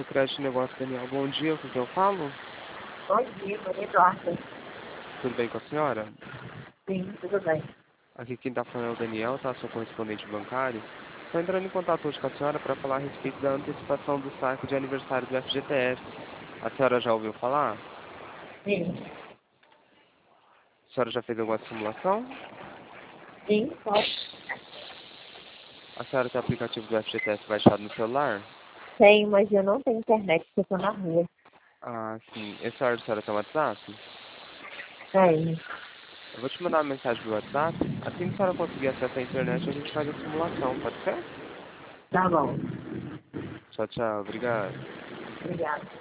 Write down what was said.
do Crédito Negócio Daniel. Bom dia, com quem eu falo? Bom dia, Maria Eduarda. Tudo bem com a senhora? Sim, tudo bem. Aqui quem está falando é o Daniel, tá? Sou correspondente bancário. Estou entrando em contato hoje com a senhora para falar a respeito da antecipação do saque de aniversário do FGTS. A senhora já ouviu falar? Sim, A senhora já fez alguma simulação? sim, pode. A senhora tem o aplicativo do FGTS baixado no celular? Tenho, mas eu não tenho internet, porque eu estou na rua. Ah, sim. E a senhora tem WhatsApp? Tenho. Eu vou te mandar uma mensagem do WhatsApp. Assim que a senhora conseguir acesso à internet, a gente faz a simulação, pode ser? Tá bom. Tchau, tchau. Obrigado. Obrigada.